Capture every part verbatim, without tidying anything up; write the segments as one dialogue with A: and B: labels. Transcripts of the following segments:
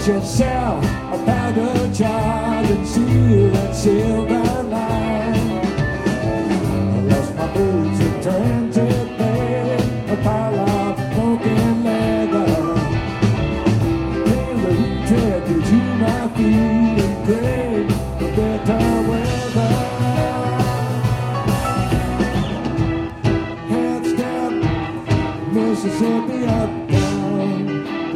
A: yourself a pound of charge and seal that silver line. I lost my boots and turned to bed, a pile of broken leather. Kangaroo tread to my feet and pray for better weather. Heads down, Mississippi up down.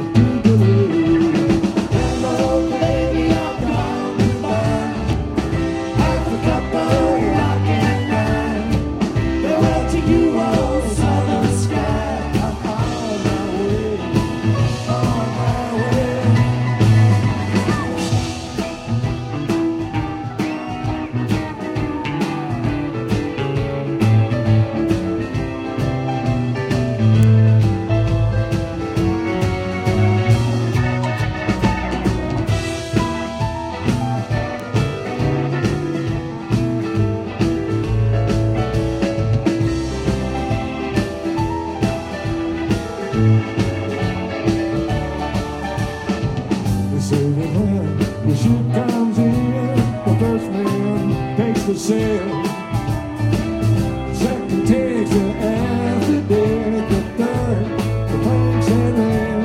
A: The ship comes in, the first man takes the sail. Second takes the affidavit, the third the planks and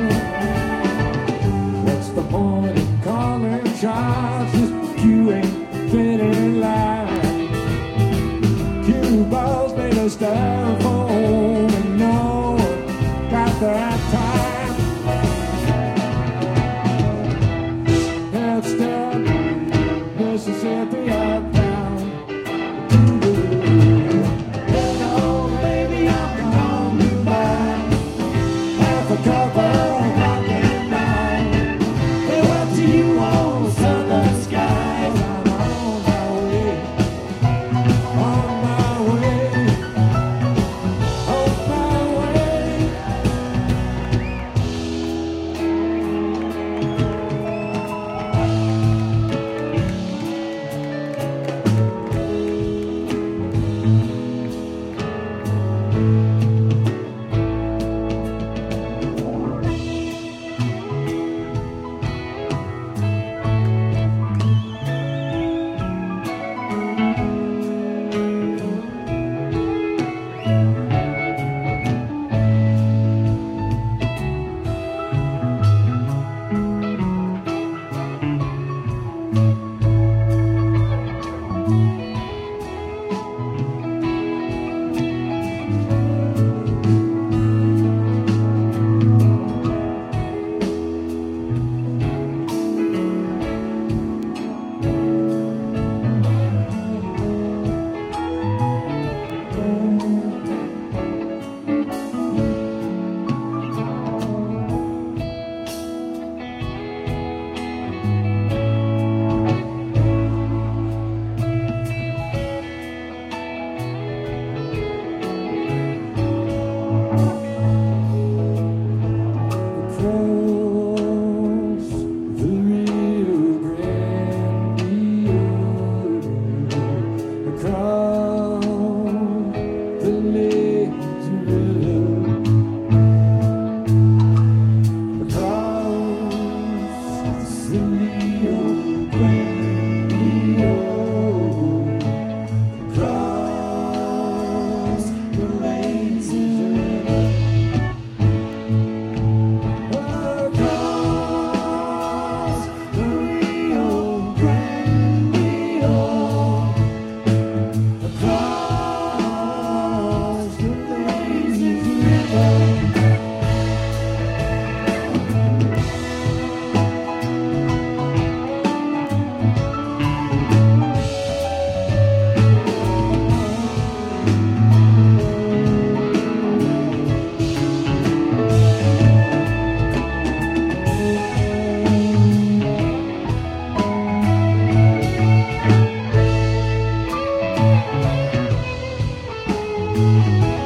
A: rail. What's the point in calling shots if you ain't fitting in line? Cue balls made of styrofoam and no one got that time. Mississippi up down. Hello, baby, I'm coming back. Half a cup of rock and roll. They went to you on southern skies. I'm on my way, on my way, on my way.
B: Thank you.